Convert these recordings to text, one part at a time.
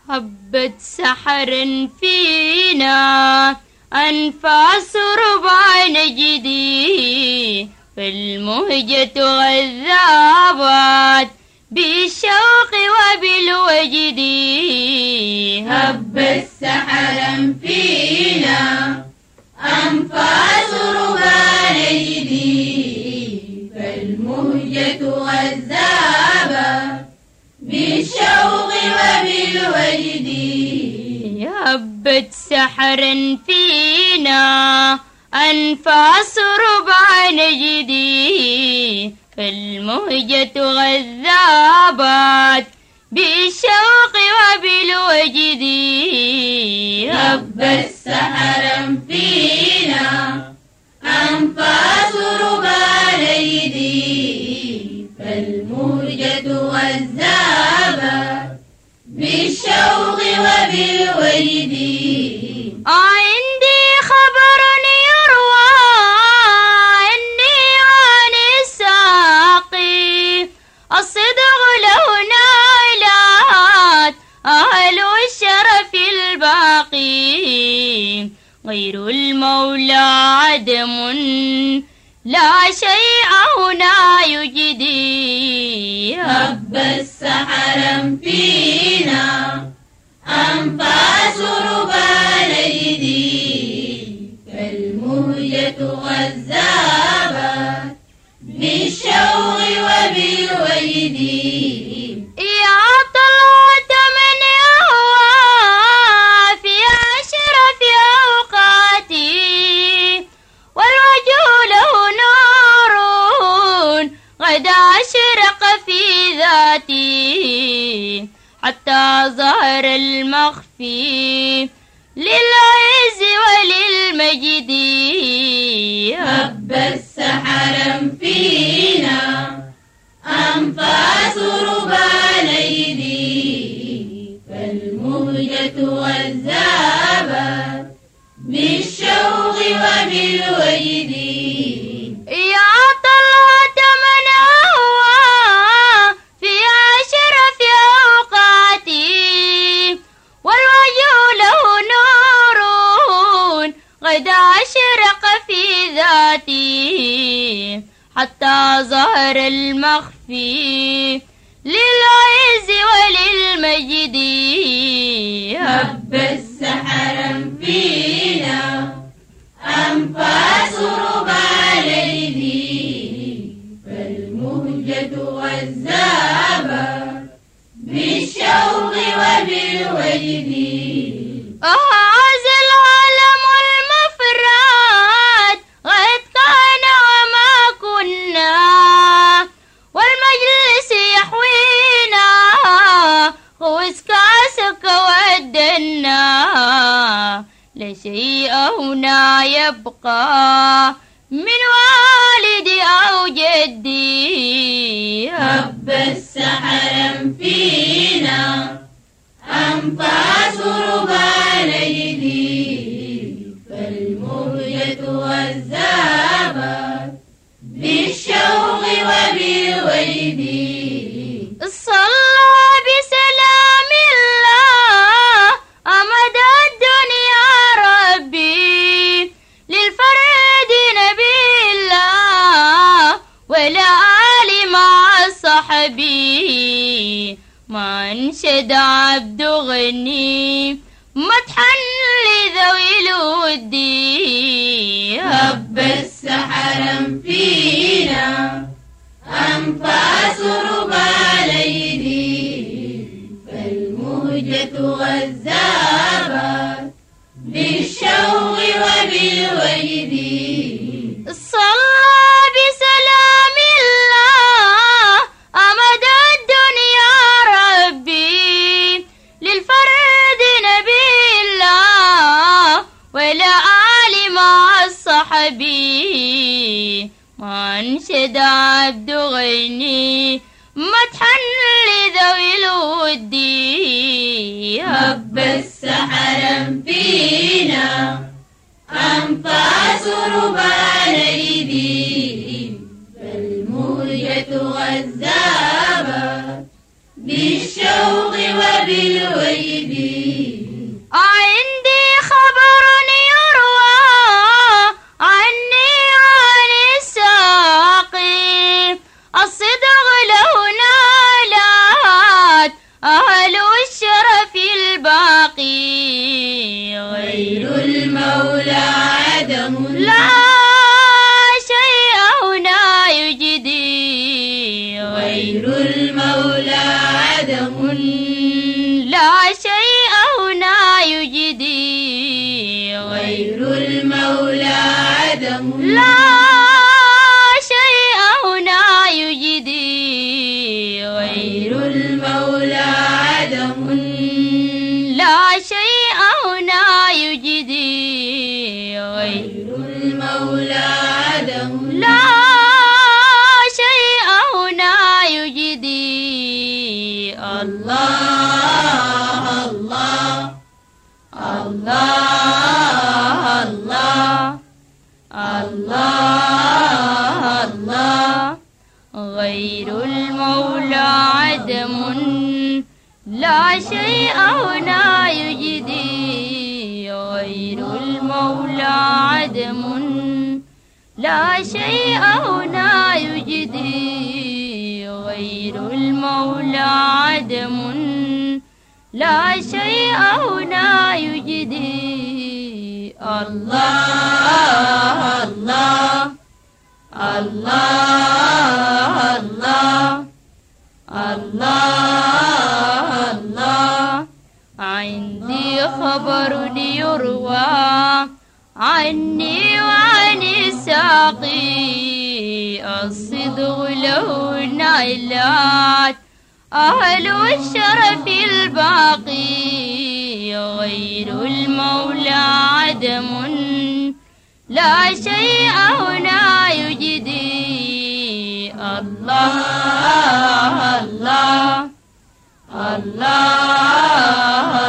هبت سحر فينا أنفاس ربع نجدي، فالمهجة غذابات بالشوق وبالوجد. هبت سحر فينا أنفاس ربع نجدي، فالمهجة غذابات بالشوق وبالوجد. هبت سحر فينا أنفاس ربع نجدي، فالمهجة غذابات بالشوق وبالوجد. هبت سحر فينا أنفاس ربع نجدي، فالمهجة غذابات بالشوق وبالوجد. عندي خبر يروى عني عن الساقي، الصدق له نالات أهل الشرف الباقي، غير المولى عدم لا شيء هنا يجدي. هبت سحر فينا أنفاس ربع نجدي، فالمهجة غذابات بالشوق وبالوجد. يا طلعة من يهوى في أشرف أوقاتي، والوجه له نور غدا أشرق في ذاتي، حتى ظهر المخفي للعز وللمجد. هبت سحر فينا أنفاس ربع نجدي، فالمهجة غذابات بالشوق وبالوجد. يا طلعة من هوى في أشرف أوقاتي، والوجه له نور غدا أشرق في ذاتي، حتى ظهر المخفي للعز وللمجد. هبت سحر فينا أنفاس ربع نجدي، فالمهجة غذابات بالشوق وبالوجد. هذا العالم المفرد قد كان وما كنا، والمجلس يحوينا خوز كاسك ودنا، لا شيء هنا يبقى من والدي أو جدي. هبت سحر فينا أنفاس ربع نجدي، فالمهجة غذابات بالشوق وبالوجد. صلى بسلام الله أمد الدنيا ربي، للفرد نبي الله والآل مع صحبي، ما انشد عبد غني مدحا لذوي الود. هبت سحر فينا أنفاس ربع نجدي، فالمهجة غذابات بالشوق وبالوجد. صلى بسلام الله أمد الدنيا ربي، للفرد نبي الله والآل مع الصحبي، ما انشد عبد غني مدحا لذوي الود. هبت سحر فينا أنفاس ربع نجدي، فالمهجة غذابات بالشوق وبالويد عندي خبر يروى عني عن الساقي الصدق له نالت أهل الشرف الباقي غير المولى عدم لا شيء هنا يجدي غير المولى عدم لا شيء هنا يجدي غير المولى عدم لا شيء هنا يجدي غير المولى عدم لا شيء هنا يجدي غير المولى عدم لا شيء هنا يجدي الله الله الله الله الله غير المولى عدم لا شيء هنا يجدي غير المولى عدم لا شيء هنا يجدي غير المولى عدم لا شيء هنا يجدي الله الله الله الله الله عندي خبر يروى عني وعن الساقي الصدق له نالت أهل الشرف الباقي غير المولى عدم لا شيء هنا يجدي الله الله الله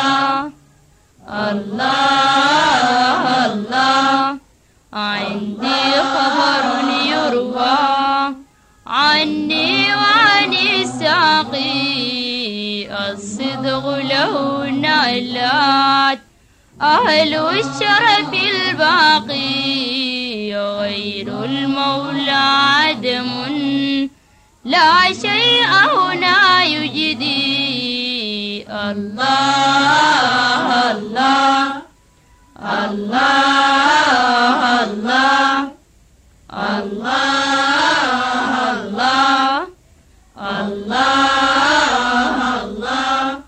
الله الله عندي خبر يروى عني وعن الساقي الصدق له نالت أهل الشرف الباقي غير المولى عدم لا شيء هنا يجدي الله الله الله الله الله الله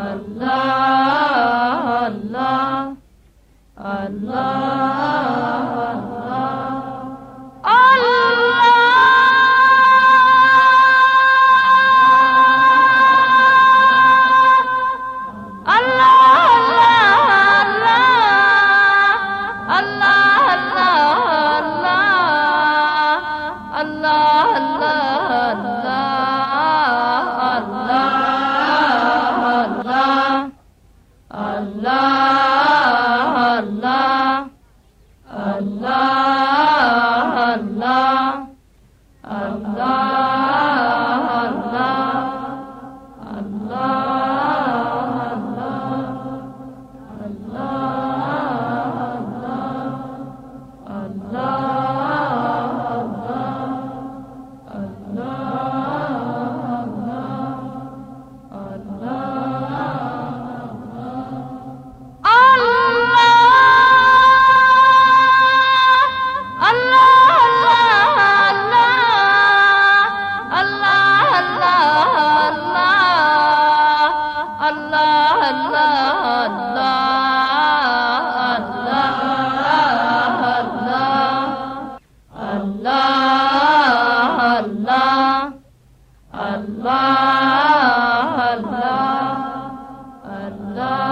Allah